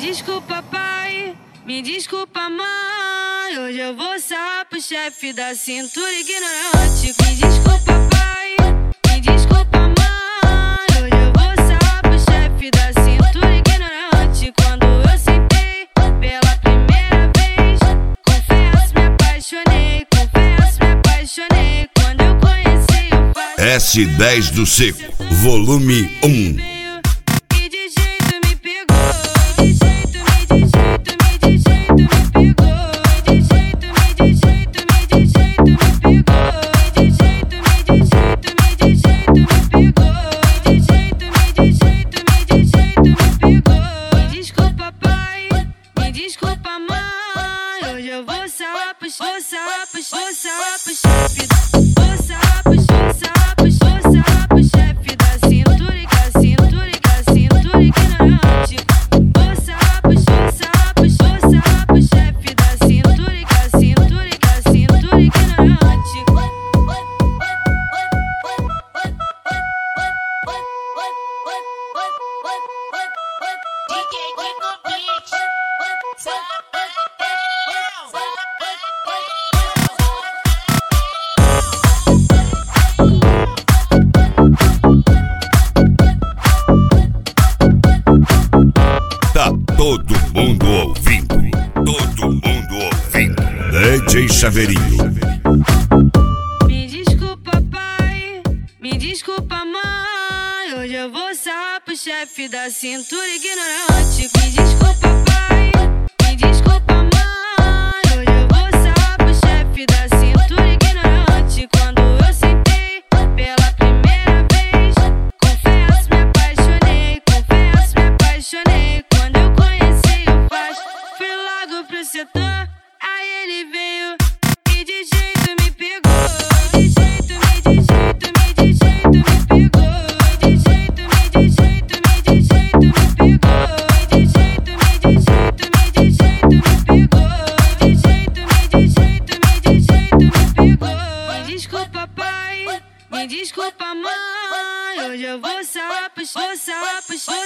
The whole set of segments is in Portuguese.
desculpa, pai, me desculpa, mãe. Hoje eu vou sarrar pro chefe da cintura ignorante. Me desculpa, pai, me desculpa, mãe. Hoje eu vou sarrar pro chefe da cintura ignorante. Quando eu sentei pela primeira vez, confesso, me apaixonei. Confesso, me apaixonei. Quando eu conheci o pai S10 do Seco, volume 1. Tá todo mundo ouvindo, todo mundo ouvindo. DJ Chaveirinho. Me desculpa, pai, me desculpa, mãe. Hoje eu vou sarrar pro chefe da cintura ignorante. Me desculpa, pai, me desculpa, mãe. Hoje eu vou sarrar pro chefe da cintura ignorante. Quando eu sentei pela primeira vez, confesso, me apaixonei. Confesso, me apaixonei. Quando eu conheci o Faz, fui logo pro setor. Aí ele veio e de jeito me pegou. De jeito, de jeito, de jeito me pegou. De jeito, de jeito, de jeito me pegou. De jeito, de jeito, de jeito me pegou. De jeito, de jeito, de jeito me pegou. Me desculpa, pai, me desculpa, mãe. Hoje eu vou sarrar pro chefe. Vou sarrar pro chefe.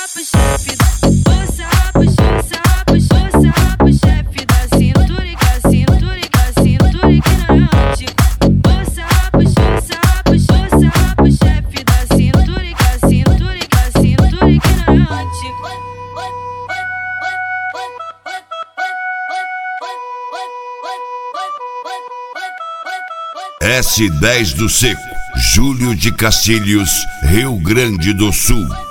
Vou sarrar pro chefe da cintura ignorante. Vou sarrar pro chefe da cintura ignorante. S10 do Seco, Júlio de Castilhos, Rio Grande do Sul.